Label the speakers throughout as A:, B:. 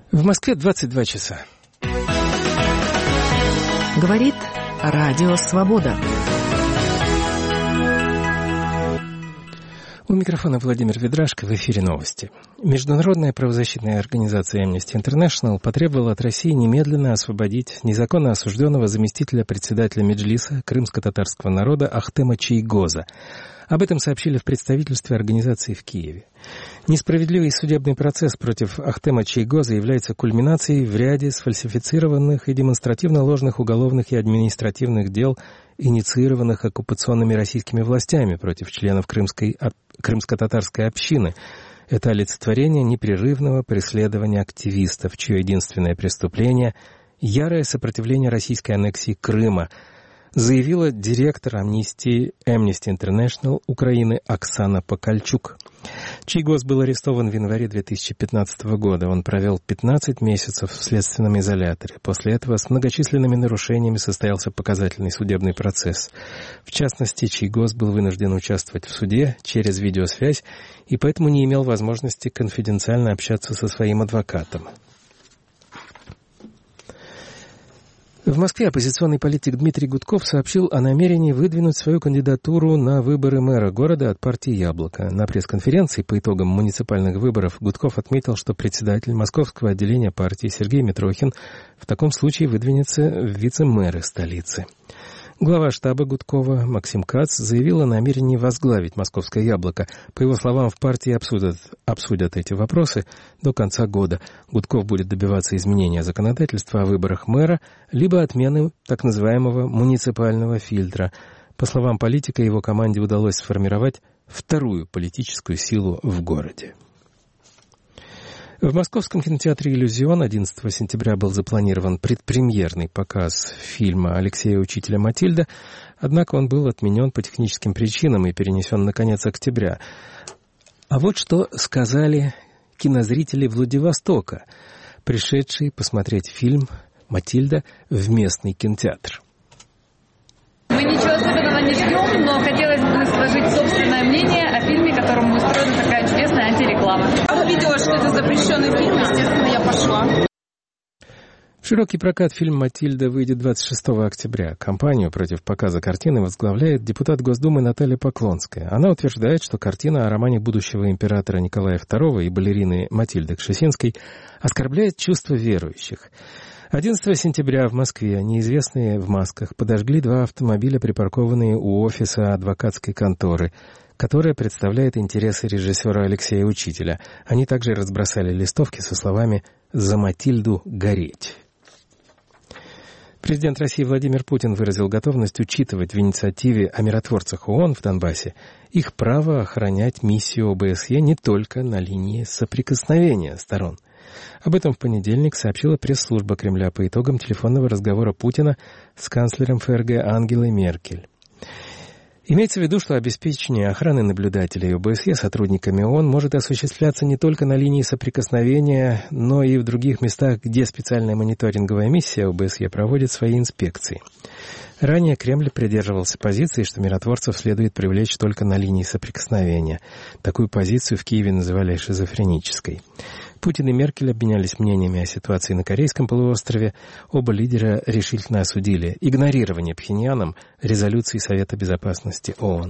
A: В Москве 22 часа.
B: Говорит Радио Свобода.
A: У микрофона Владимир Ведрашко, в эфире новости. Международная правозащитная организация Amnesty International потребовала от России немедленно освободить незаконно осужденного заместителя председателя Меджлиса крымско-татарского народа Ахтема Чийгоза. Об этом сообщили в представительстве организации в Киеве. Несправедливый судебный процесс против Ахтема Чийгоза является кульминацией в ряде сфальсифицированных и демонстративно ложных уголовных и административных дел, инициированных оккупационными российскими властями против членов крымско-татарской общины. Это олицетворение непрерывного преследования активистов, чье единственное преступление – ярое сопротивление российской аннексии Крыма, заявила директор Amnesty International Украины Оксана Покальчук. Чийгоз был арестован в январе 2015 года. Он провел 15 месяцев в следственном изоляторе. После этого с многочисленными нарушениями состоялся показательный судебный процесс. В частности, Чийгоз был вынужден участвовать в суде через видеосвязь и поэтому не имел возможности конфиденциально общаться со своим адвокатом. В Москве оппозиционный политик Дмитрий Гудков сообщил о намерении выдвинуть свою кандидатуру на выборы мэра города от партии «Яблоко». На пресс-конференции по итогам муниципальных выборов Гудков отметил, что председатель московского отделения партии Сергей Митрохин в таком случае выдвинется в вице-мэры столицы. Глава штаба Гудкова Максим Кац заявил о намерении возглавить московское «Яблоко». По его словам, в партии обсудят эти вопросы до конца года. Гудков будет добиваться изменения законодательства о выборах мэра, либо отмены так называемого муниципального фильтра. По словам политика, его команде удалось сформировать вторую политическую силу в городе. В московском кинотеатре «Иллюзион» 11 сентября был запланирован предпремьерный показ фильма Алексея Учителя «Матильда», однако он был отменен по техническим причинам и перенесен на конец октября. А вот что сказали кинозрители Владивостока, пришедшие посмотреть фильм «Матильда» в местный кинотеатр.
C: Мы ничего особенного не ждем, но хотелось бы сложить собственное мнение о фильме, которому устроена такая чудесная антиреклама. Я увидела, что это запрещенный фильм, естественно, я пошла.
A: В широкий прокат фильм «Матильда» выйдет 26 октября. Кампанию против показа картины возглавляет депутат Госдумы Наталья Поклонская. Она утверждает, что картина о романе будущего императора Николая II и балерины Матильды Кшесинской оскорбляет чувства верующих. 11 сентября в Москве неизвестные в масках подожгли 2 автомобиля, припаркованные у офиса адвокатской конторы, которая представляет интересы режиссера Алексея Учителя. Они также разбросали листовки со словами «За Матильду гореть». Президент России Владимир Путин выразил готовность учитывать в инициативе о миротворцах ООН в Донбассе их право охранять миссию ОБСЕ не только на линии соприкосновения сторон. Об этом в понедельник сообщила пресс-служба Кремля по итогам телефонного разговора Путина с канцлером ФРГ Ангелой Меркель. Имеется в виду, что обеспечение охраны наблюдателей ОБСЕ сотрудниками ООН может осуществляться не только на линии соприкосновения, но и в других местах, где специальная мониторинговая миссия ОБСЕ проводит свои инспекции. Ранее Кремль придерживался позиции, что миротворцев следует привлечь только на линии соприкосновения. Такую позицию в Киеве называли шизофренической. Путин и Меркель обменялись мнениями о ситуации на Корейском полуострове. Оба лидера решительно осудили игнорирование Пхеньяном резолюции Совета Безопасности ООН.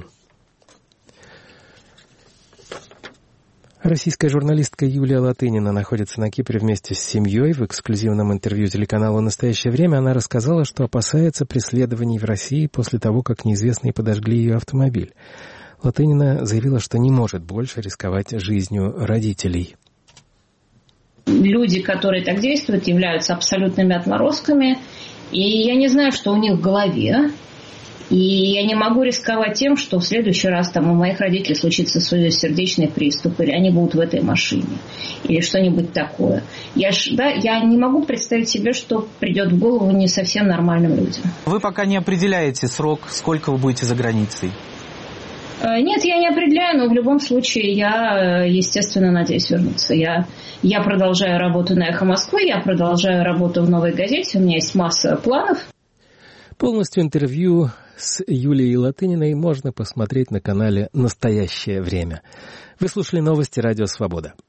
A: Российская журналистка Юлия Латынина находится на Кипре вместе с семьей. В эксклюзивном интервью телеканалу «Настоящее время» она рассказала, что опасается преследований в России после того, как неизвестные подожгли ее автомобиль. Латынина заявила, что не может больше рисковать жизнью родителей.
D: Люди, которые так действуют, являются абсолютными отморозками. И я не знаю, что у них в голове. И я не могу рисковать тем, что в следующий раз там у моих родителей случится сердечный приступ, или они будут в этой машине, или что-нибудь такое. Я не могу представить себе, что придет в голову не совсем нормальным людям.
E: Вы пока не определяете срок, сколько вы будете за границей?
D: Нет, я не определяю, но в любом случае я, естественно, надеюсь вернуться. Я продолжаю работу на «Эхо Москвы», я продолжаю работу в «Новой газете», у меня есть масса планов.
A: Полностью интервью с Юлией Латыниной можно посмотреть на канале «Настоящее время». Вы слушали новости «Радио Свобода».